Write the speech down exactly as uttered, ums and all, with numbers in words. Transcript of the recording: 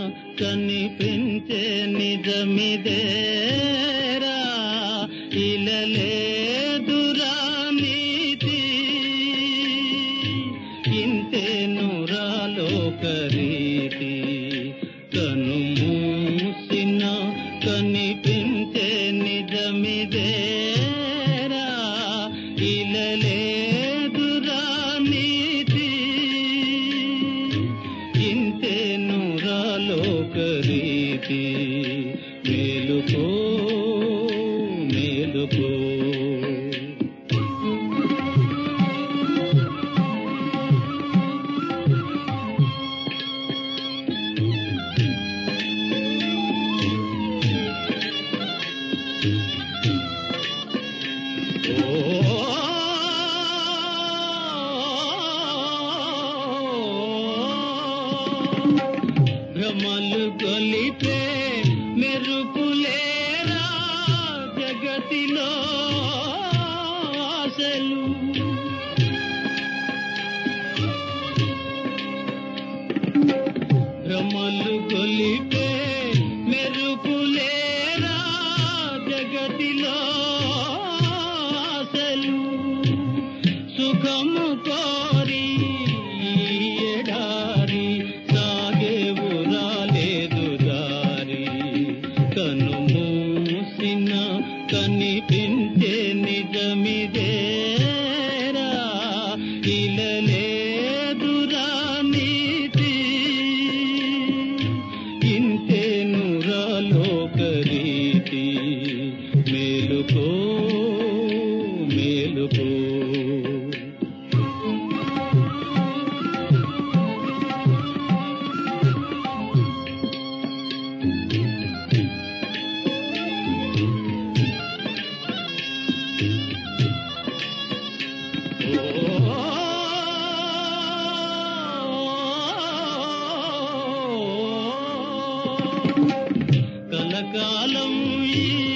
కనిపించే నిజమిదేరా ఇలలేదురా నీతి ఇంతేనురాలోకరీతి కను మూసిన కనిపించే నిజమిదేరా ఇలలేదురా నీతి ఇంతేనురాలోకరీతి మేలుకో మేలుకో భ్రమలు గొలిపే మెరుపులేరా జగతిలో ఆశలు భ్రమలు గొలిపే మెరుపులేరా జగతిలో ఆశలు సుఖము కోరి ఎడారి సాగేవు రాలేదు దారి కను మూసిన కనిపించే నిజమిదేరా ఇలలేదురా నీతి ఇంతేనురాలోకరీతి మేలుకో మేలుకో కలకాలం ఈ